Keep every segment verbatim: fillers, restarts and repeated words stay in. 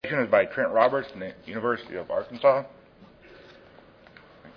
Is by Trent Roberts from the University of Arkansas. I think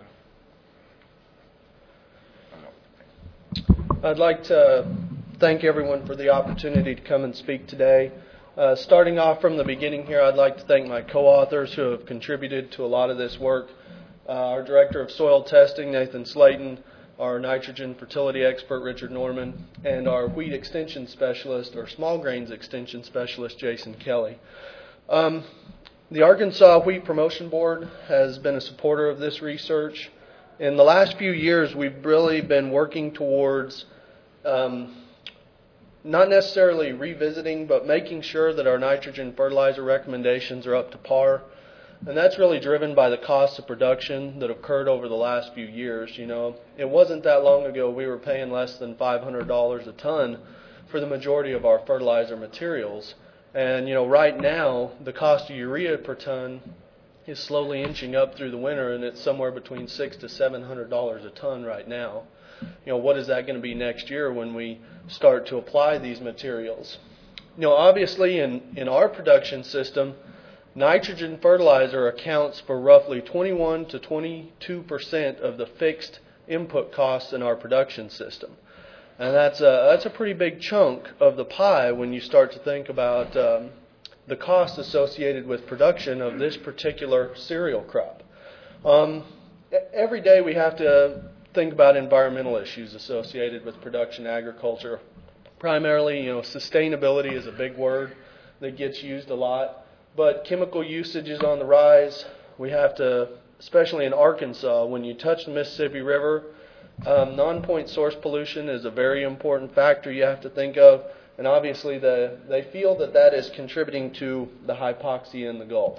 that's loaded. I'd like to thank everyone for the opportunity to come and speak today. Uh, starting off from the beginning here, I'd like to thank my co-authors who have contributed to a lot of this work. Uh, our Director of Soil Testing, Nathan Slayton, our nitrogen fertility expert, Richard Norman, and our wheat extension specialist, or small grains extension specialist, Jason Kelly. Um, the Arkansas Wheat Promotion Board has been a supporter of this research. In the last few years, we've really been working towards um, not necessarily revisiting, but making sure that our nitrogen fertilizer recommendations are up to par. And that's really driven by the costs of production that occurred over the last few years. You know, it wasn't that long ago we were paying less than five hundred dollars a ton for the majority of our fertilizer materials. And, you know, right now, the cost of urea per ton is slowly inching up through the winter, and it's somewhere between six to seven hundred dollars a ton right now. You know, what is that going to be next year when we start to apply these materials? You know, obviously, in, in our production system, nitrogen fertilizer accounts for roughly twenty-one to twenty-two percent of the fixed input costs in our production system. And that's a, that's a pretty big chunk of the pie when you start to think about um, the cost associated with production of this particular cereal crop. Um, every day we have to think about environmental issues associated with production agriculture. Primarily, you know, sustainability is a big word that gets used a lot, but chemical usage is on the rise. We have to, especially in Arkansas, when you touch the Mississippi River, Um, non-point source pollution is a very important factor you have to think of, and obviously the, they feel that that is contributing to the hypoxia in the Gulf.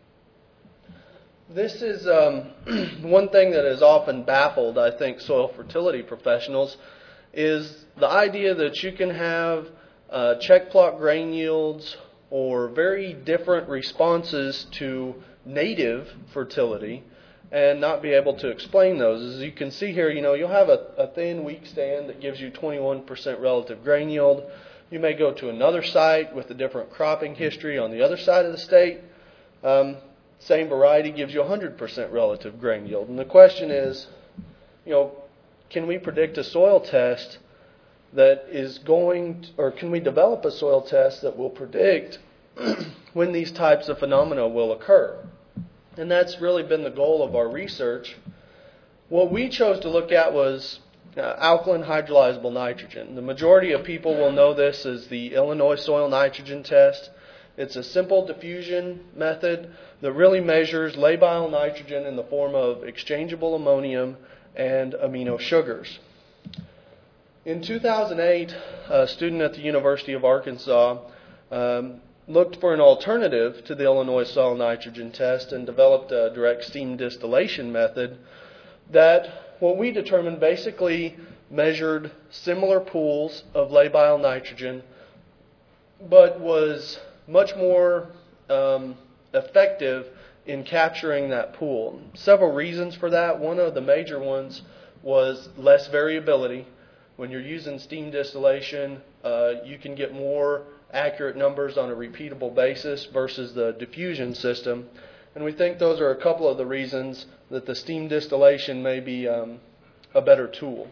This is um, one thing that has often baffled, I think, soil fertility professionals, is the idea that you can have uh, check plot grain yields or very different responses to native fertility and not be able to explain those. As you can see here, you know, you'll have a, a thin, weak stand that gives you twenty-one percent relative grain yield. You may go to another site with a different cropping history on the other side of the state. Um, same variety gives you one hundred percent relative grain yield. And the question is, you know, can we predict a soil test that is going, to, or can we develop a soil test that will predict when these types of phenomena will occur? And that's really been the goal of our research. What we chose to look at was uh, alkaline hydrolyzable nitrogen. The majority of people will know this as the Illinois soil nitrogen test. It's a simple diffusion method that really measures labile nitrogen in the form of exchangeable ammonium and amino sugars. In two thousand eight, a student at the University of Arkansas um, looked for an alternative to the Illinois soil nitrogen test and developed a direct steam distillation method that, what we determined, basically measured similar pools of labile nitrogen, but was much more um, effective in capturing that pool. Several reasons for that. One of the major ones was less variability. When you're using steam distillation, uh, you can get more accurate numbers on a repeatable basis versus the diffusion system. And we think those are a couple of the reasons that the steam distillation may be um, a better tool.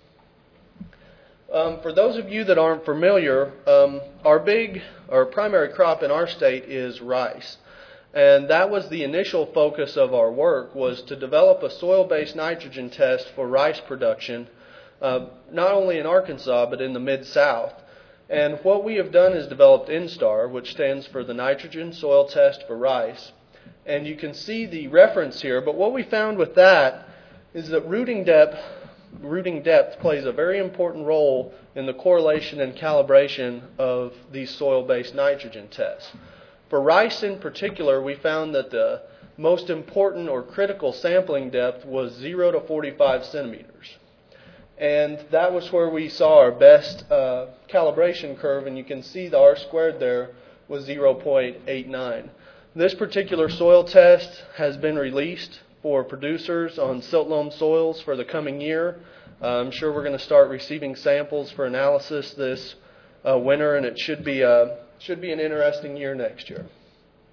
Um, for those of you that aren't familiar, um, our big, our primary crop in our state is rice. And that was the initial focus of our work, was to develop a soil-based nitrogen test for rice production, uh, not only in Arkansas, but in the Mid-South. And what we have done is developed INSTAR, which stands for the Nitrogen Soil Test for Rice. And you can see the reference here, but what we found with that is that rooting depth, rooting depth plays a very important role in the correlation and calibration of these soil-based nitrogen tests. For rice in particular, we found that the most important or critical sampling depth was zero to forty-five centimeters. And that was where we saw our best uh, calibration curve, and you can see the R squared there was zero point eight nine. This particular soil test has been released for producers on silt loam soils for the coming year. Uh, I'm sure we're going to start receiving samples for analysis this uh, winter, and it should be, a, should be an interesting year next year.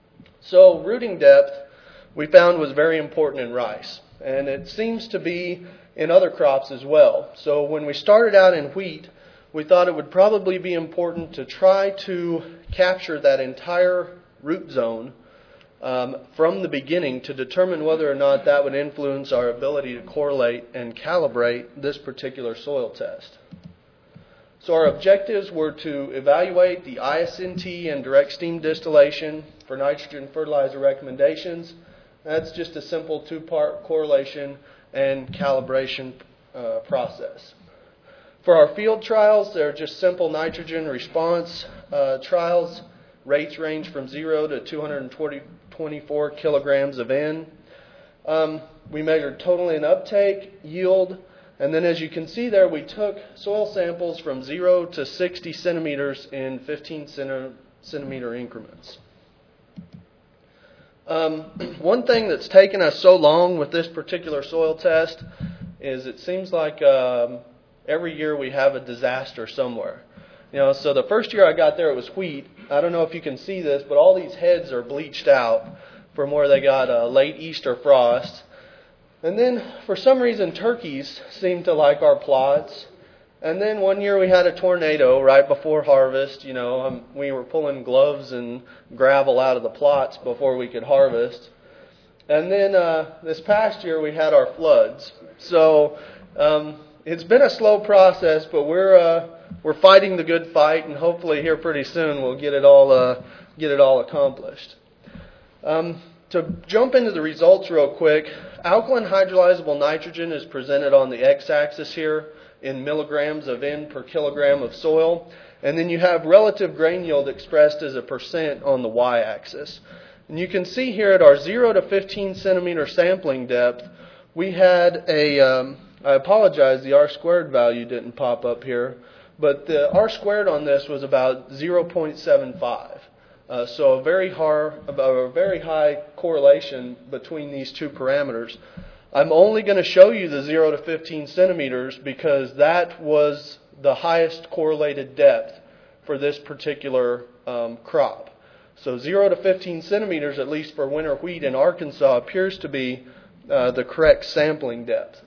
So rooting depth we found was very important in rice, and it seems to be in other crops as well. So when we started out in wheat, we thought it would probably be important to try to capture that entire root zone um, from the beginning to determine whether or not that would influence our ability to correlate and calibrate this particular soil test. So our objectives were to evaluate the I S N T and direct steam distillation for nitrogen fertilizer recommendations. That's just a simple two-part correlation and calibration uh, process. For our field trials, they're just simple nitrogen response uh, trials. Rates range from zero to two hundred twenty-four kilograms of N. Um, we measured total N uptake, yield, and then as you can see there, we took soil samples from zero to sixty centimeters in fifteen centimeter increments. Um, one thing that's taken us so long with this particular soil test is it seems like um, every year we have a disaster somewhere. You know, so the first year I got there, it was wheat. I don't know if you can see this, but all these heads are bleached out from where they got a late Easter frost. And then, for some reason, turkeys seem to like our plots. And then one year we had a tornado right before harvest. You know, um, we were pulling gloves and gravel out of the plots before we could harvest. And then uh, this past year we had our floods. So um, it's been a slow process, but we're uh, we're fighting the good fight, and hopefully here pretty soon we'll get it all uh, get it all accomplished. Um, to jump into the results real quick, alkaline hydrolyzable nitrogen is presented on the x-axis here in milligrams of N per kilogram of soil, and then you have relative grain yield expressed as a percent on the y-axis. And you can see here at our zero to fifteen centimeter sampling depth, we had a, um, I apologize, the R squared value didn't pop up here, but the R squared on this was about zero point seven five. Uh, so a very, high, a very high correlation between these two parameters. I'm only going to show you the zero to fifteen centimeters because that was the highest correlated depth for this particular um, crop. So zero to fifteen centimeters, at least for winter wheat in Arkansas, appears to be uh, the correct sampling depth.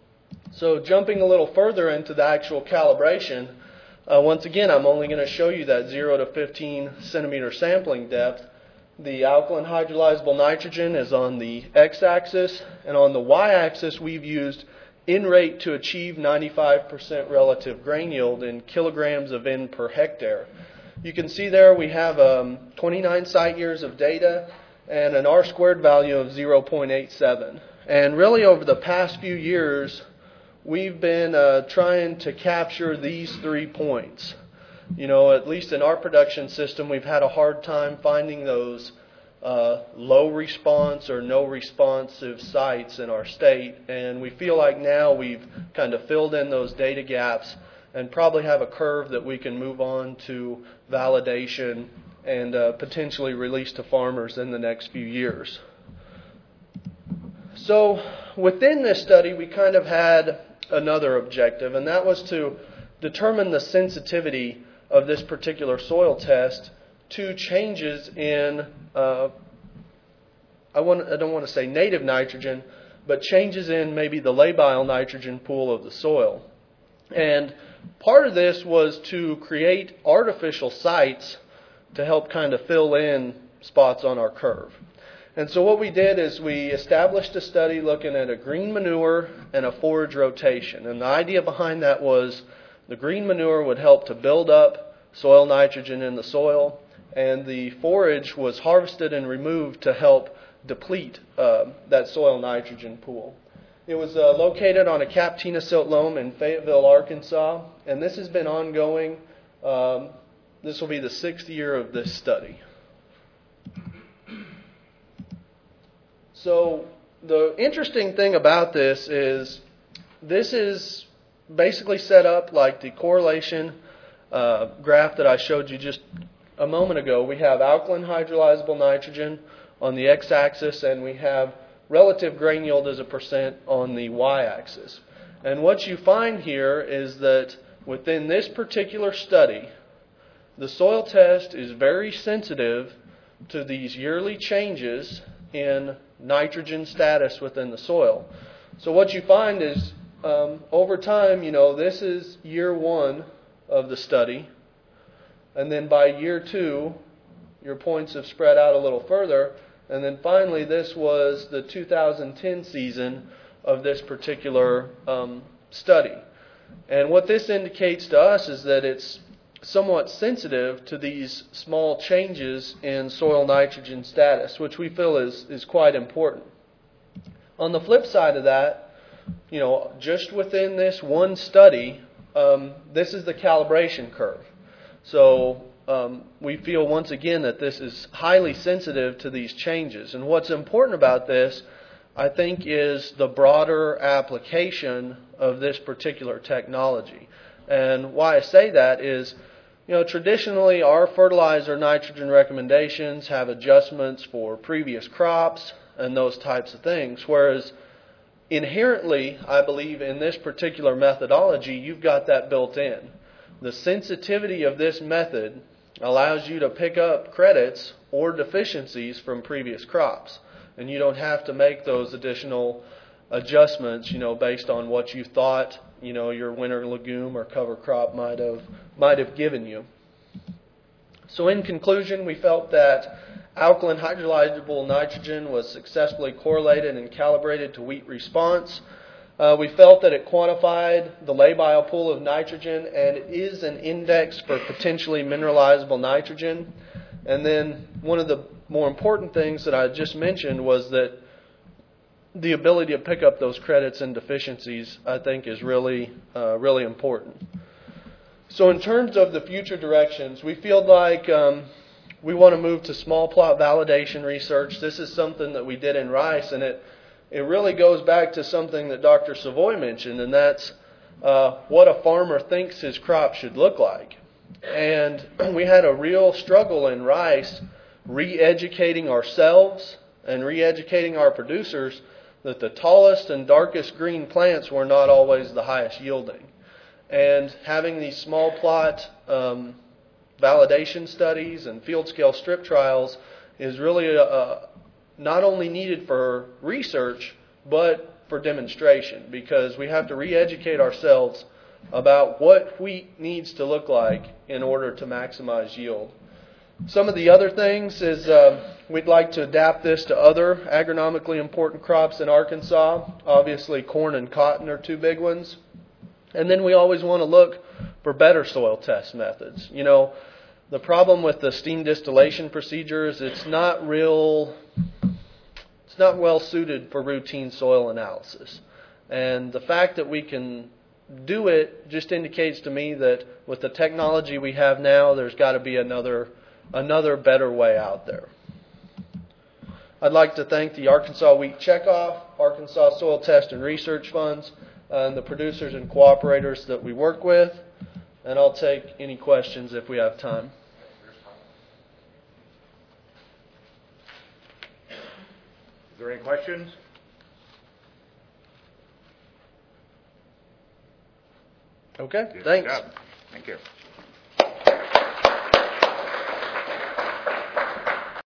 So jumping a little further into the actual calibration, uh, once again, I'm only going to show you that zero to fifteen centimeter sampling depth. The alkaline hydrolyzable nitrogen is on the x-axis, and on the y-axis we've used N rate to achieve ninety-five percent relative grain yield in kilograms of N per hectare. You can see there we have um, twenty-nine site years of data and an R squared value of zero point eight seven. And really over the past few years, we've been uh, trying to capture these three points. You know, at least in our production system, we've had a hard time finding those uh, low response or no responsive sites in our state. And we feel like now we've kind of filled in those data gaps and probably have a curve that we can move on to validation and uh, potentially release to farmers in the next few years. So within this study, we kind of had another objective, and that was to determine the sensitivity of this particular soil test to changes in, uh, I, want, I don't want to say native nitrogen, but changes in maybe the labile nitrogen pool of the soil. And part of this was to create artificial sites to help kind of fill in spots on our curve. And so what we did is we established a study looking at a green manure and a forage rotation. And the idea behind that was the green manure would help to build up soil nitrogen in the soil, and the forage was harvested and removed to help deplete uh, that soil nitrogen pool. It was uh, located on a Captina silt loam in Fayetteville, Arkansas, and this has been ongoing. Um, this will be the sixth year of this study. So the interesting thing about this is this is basically set up like the correlation uh, graph that I showed you just a moment ago. We have alkaline hydrolyzable nitrogen on the x-axis, and we have relative grain yield as a percent on the y-axis. And what you find here is that within this particular study, the soil test is very sensitive to these yearly changes in nitrogen status within the soil. So what you find is um, over time, you know, this is year one of the study, and then by year two, your points have spread out a little further, and then finally this was the two thousand ten season of this particular um, study. And what this indicates to us is that it's somewhat sensitive to these small changes in soil nitrogen status, which we feel is, is quite important. On the flip side of that, you know, just within this one study, um, this is the calibration curve. So um, we feel once again that this is highly sensitive to these changes. And what's important about this, I think, is the broader application of this particular technology. And why I say that is, you know, traditionally our fertilizer nitrogen recommendations have adjustments for previous crops and those types of things, whereas inherently, I believe in this particular methodology, you've got that built in. The sensitivity of this method allows you to pick up credits or deficiencies from previous crops, and you don't have to make those additional adjustments, you know, based on what you thought, you know, your winter legume or cover crop might have might have given you. So in conclusion, we felt that alkaline hydrolyzable nitrogen was successfully correlated and calibrated to wheat response. Uh, we felt that it quantified the labile pool of nitrogen, and it is an index for potentially mineralizable nitrogen. And then one of the more important things that I just mentioned was that the ability to pick up those credits and deficiencies, I think, is really, uh, really important. So in terms of the future directions, we feel like um, we want to move to small plot validation research. This is something that we did in rice, and it, it really goes back to something that Doctor Savoy mentioned, and that's uh, what a farmer thinks his crop should look like. And we had a real struggle in rice re-educating ourselves and re-educating our producers that the tallest and darkest green plants were not always the highest yielding. And having these small plot um, validation studies and field scale strip trials is really a, a, not only needed for research, but for demonstration, because we have to re-educate ourselves about what wheat needs to look like in order to maximize yield. Some of the other things is uh, we'd like to adapt this to other agronomically important crops in Arkansas. Obviously, corn and cotton are two big ones. And then we always want to look for better soil test methods. You know, the problem with the steam distillation procedures, it's not real, it's not well suited for routine soil analysis. And the fact that we can do it just indicates to me that with the technology we have now, there's got to be another another better way out there. I'd like to thank the Arkansas Wheat Checkoff, Arkansas Soil Test and Research Funds, and the producers and cooperators that we work with. And I'll take any questions if we have time. Is there any questions? Okay, Good thanks. job. Thank you.